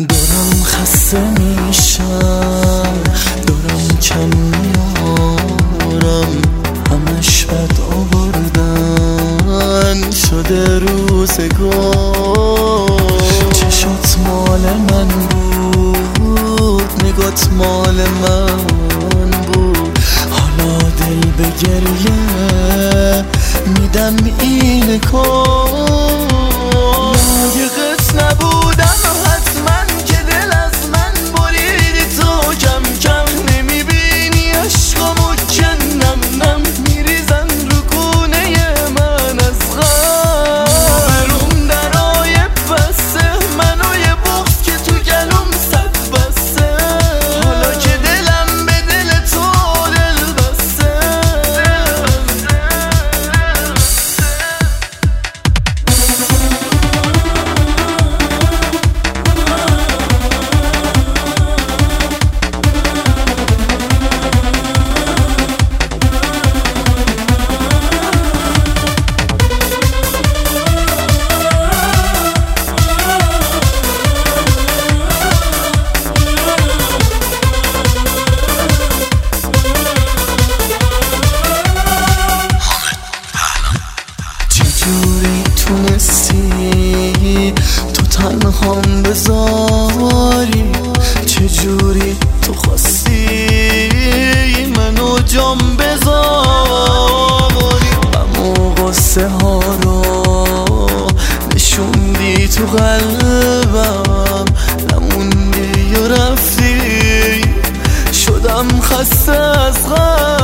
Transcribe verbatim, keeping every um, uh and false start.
دارم خسته میشم، دارم کم میارم، همش بد آوردن شده روزگار. چشات مال من بود، نگات مال من بود، حالا دل به گریه میدم این کار. لایقت نبودم حتما که دل از من بریدی تو، کم کم نمیبینی عشقامو کنم نم میریزن رو گونه من از غم. بروم درای بسته منو یه بغض که تو گلوم صد بسته، حالا که دلم به دل تو دل بسته. چجوری تونستی تو تنهام بذاری، چجوری تو خواستی منو جام بذاری، غم و غصه ها رو نشوندی تو قلبم، نموندی و رفتی، شدم خسته از غم.